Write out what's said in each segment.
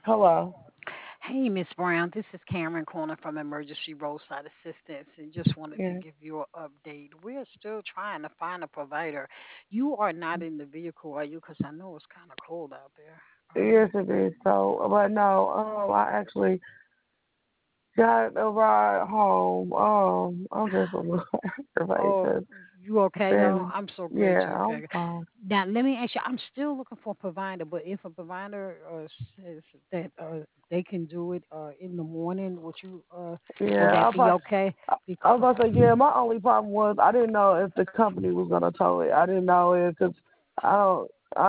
Hello. Hey, Miss Brown, this is Cameron calling from Emergency Roadside Assistance and just wanted to Yeah. give you an update. We're still trying to find a provider. You are not in the vehicle, are you? Because I know it's kind of cold out there. Are you? Yes, it is. So, but no, I actually got a ride home. I'm just a little aggravated Oh, 'cause you it's okay though? been, I'm so glad yeah, you're I'm okay. fine. Now, let me ask you, I'm still looking for a provider, but if a provider says that they can do it in the morning, would Yeah, that be okay? I was about to say, yeah, my only problem was I didn't know if the company was gonna tow it. I didn't know if because I don't,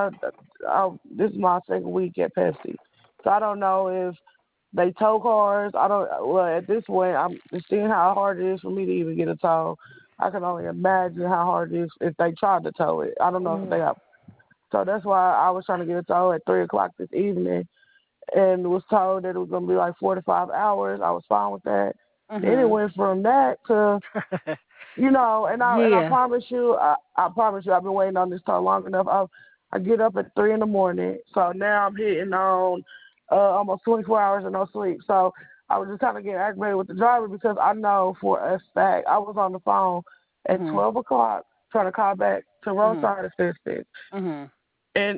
this is my second week at Pepsi, so I don't know if they tow cars. I don't. Well, at this point, I'm just seeing how hard it is for me to even get a tow. I can only imagine how hard it is if they tried to tow it. I don't know if they got. So that's why I was trying to get a tow at 3 o'clock this evening, and was told that it was gonna be like 4 to 5 hours. I was fine with that. Then it Mhm. went from that to and I Yeah. promise you, I promise you, I've been waiting on this tow long enough. I get up at 3 in the morning, so now I'm hitting on almost 24 hours of no sleep. So I was just kind of getting aggravated with the driver because I know for a fact I was on the phone at Mhm. 12 o'clock trying to call back to Mhm. roadside assistance Mhm. and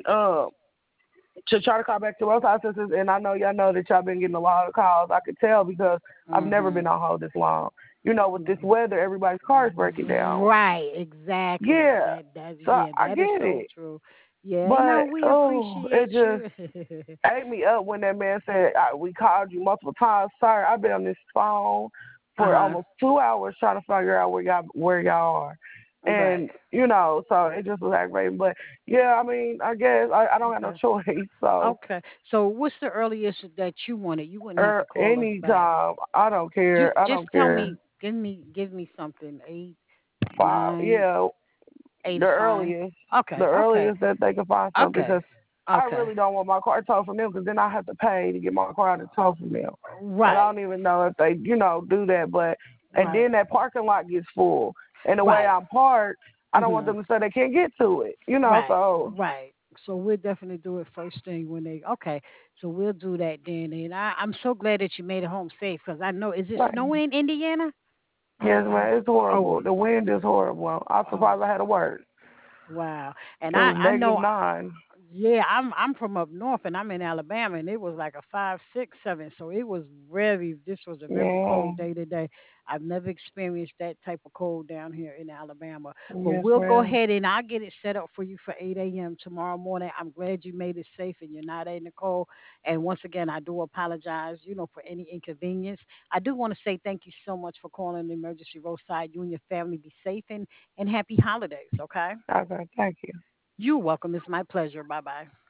to try to call back to roadside assistance. And I know y'all know that y'all been getting a lot of calls. I could tell because I've never been Mhm. on hold this long. With this weather, everybody's car is breaking down. Right, exactly. Yeah. That So yeah, I that is get so it. true. Yeah, no, But we oh, it appreciate just you. ate me up when that man said we called you multiple times. Sir, I've been on this phone for Uh-huh. almost 2 hours trying to figure out where y'all are. Right. And so it just was aggravating. But yeah, I mean, I guess I don't have no Okay. choice. So Okay. So what's the earliest that you want it? You wouldn't have to call us back. anytime, I don't care. I Just don't tell care. me, give me something. Eight, Five, nine, yeah, eight the is fine. earliest, the Okay, okay, earliest that they can find something okay, because I okay. really don't want my car towed from them because then I have to pay to get my car out of tow from them, and I Right, don't even know if they do that. But and right, then that parking lot gets full, and the way right. I'm parked, I don't want Mhm. them to say they can't get to it. Right, So right. So we'll definitely do it first thing when they. Okay, so we'll do that then. And I'm so glad that you made it home safe because I know. Is it like, snowing in Indiana? yes, man, it's Oh, horrible. The wind is horrible. I'm oh, surprised I had a word. wow. And It was I negative know. nine. Yeah, I'm from up north and I'm in Alabama and it was like a 5, 6, 7. So it was very. This was a very Yeah, cold day today. I've never experienced that type of cold down here in Alabama. But yes, we'll go ma'am. ahead and I'll get it set up for you for 8 a.m. tomorrow morning. I'm glad you made it safe and you're not in the cold. And once again, I do apologize, for any inconvenience. I do want to say thank you so much for calling the emergency roadside. You and your family be safe and happy holidays. Okay. Okay, thank you. You're welcome. It's my pleasure. Bye bye.